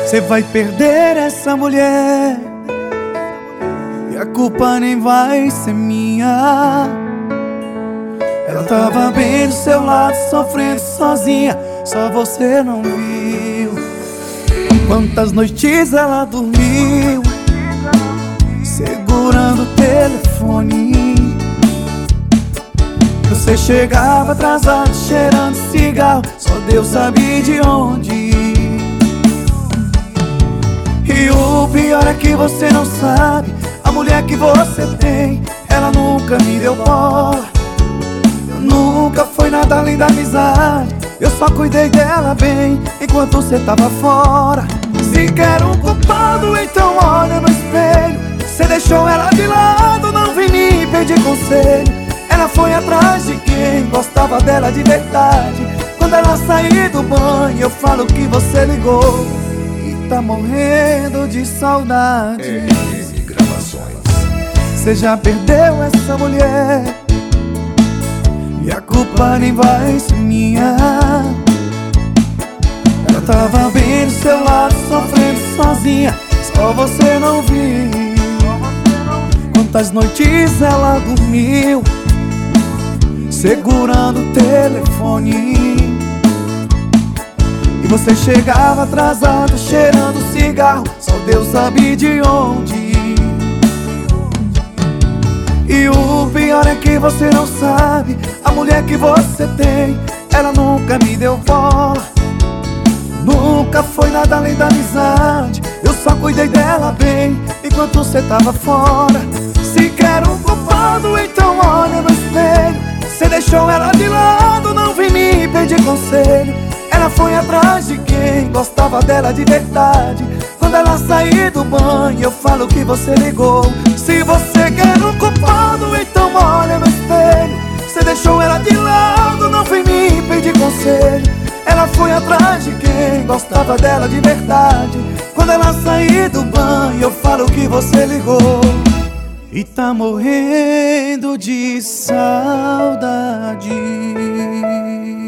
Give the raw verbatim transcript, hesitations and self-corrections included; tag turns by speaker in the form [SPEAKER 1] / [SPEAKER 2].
[SPEAKER 1] Você vai perder essa mulher e a culpa nem vai ser minha. Ela tava bem do seu lado, sofrendo sozinha, só você não viu. Quantas noites ela dormiu segurando o telefone. Você chegava atrasado, cheirando cigarro, só Deus sabe de onde. E o pior é que você não sabe, a mulher que você tem, ela nunca me deu bola. Nunca foi nada além da amizade, eu só cuidei dela bem enquanto você tava fora. Se quer um culpado, então olha no espelho. Você deixou ela de lado, não vem me pedir conselho. Ela foi atrás de quem gostava dela de verdade. Quando ela sair do banho, eu falo que você ligou e tá morrendo de saudade.
[SPEAKER 2] R M Gravações.
[SPEAKER 1] Você já perdeu essa mulher e a culpa nem vai ser minha. Ela tava bem do seu lado, sofrendo sozinha, só você não viu. Quantas noites ela dormiu segurando o telefone. E você chegava atrasado, cheirando cigarro, só Deus sabe de onde. E o pior é que você não sabe, a mulher que você tem, ela nunca me deu bola. Nunca foi nada além da amizade, eu só cuidei dela bem enquanto você tava fora. Se quer um culpado, então olha no espelho. Você deixou ela de lado, não vem me pedir conselho. Ela foi atrás de quem gostava dela de verdade. Quando ela sair do banho, eu falo que você ligou. Se você quer um culpado, então olha no espelho. Você deixou ela de lado, não vem me pedir conselho. Ela foi atrás de quem gostava dela de verdade. Quando ela sair do banho, eu falo que você ligou e tá morrendo de saudade.